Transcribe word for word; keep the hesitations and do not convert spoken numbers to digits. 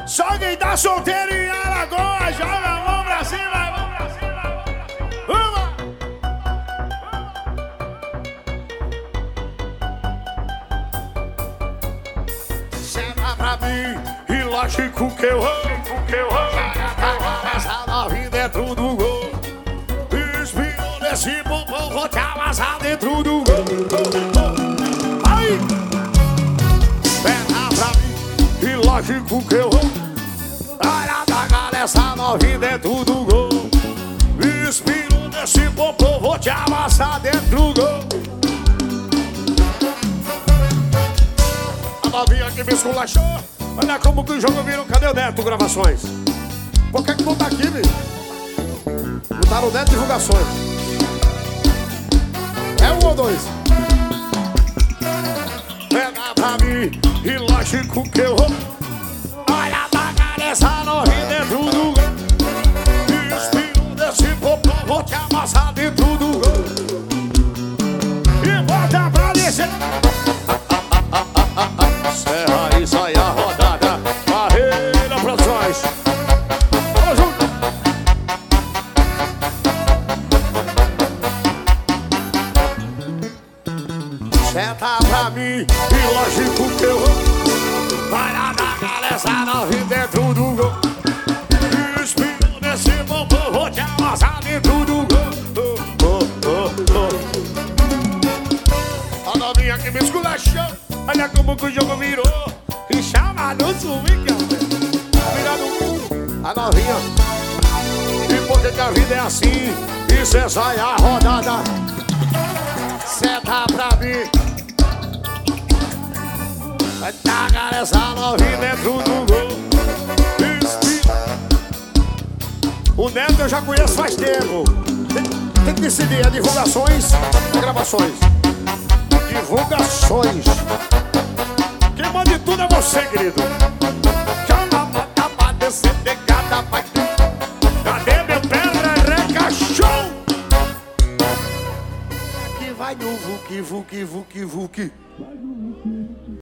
Só quem tá solteiro em Alagoas, joga a mão pra cima, mão pra cima. Uma. Senta pra mim e lógico que eu amo, que eu amo. Essa novinha dentro do gol. Espirou nesse bumbum, vou te amassar dentro do gol. Aí! Senta pra mim e lógico que eu amo. Olha da cara essa novinha dentro do gol. Espirou nesse bumbum, vou te amassar dentro do gol. A novinha que me esculachou. Olha como que o jogo virou. Cadê o Neto Gravações? Por que que não tá aqui, bicho? Não tá no Neto Divulgações. É um ou dois? Pega pra mim e lógico que eu vou. Olha da cara essa novinha dentro do gol. Espirro desse popô, vou te amassar dentro do gol. E bota pra descer. Serra e sai a rodada. Barreira Produções. Vamos junto. Senta pra mim e lógico que eu vou. Vai lá da cara essa novinha dentro do gol. Espirro nesse bumbum, vou te amassar dentro do gol. Oh, oh, oh, oh. A novinha que me esculachou. Olha como que o jogo virou. E chama no swing, virando a novinha. E por que que a vida é assim? E cê sai a rodada. Senta pra mim. Vai tacar essa novinha dentro do gol. O Neto eu já conheço faz tempo. Tem, tem que decidir, é divulgações ou gravações? Divulgações. Quem manda tudo é você, querido. Chama, bota pra descer, pegada, vai. Cadê meu pedra, recachou? Que vai no vuki, vuki, vuki, vuki.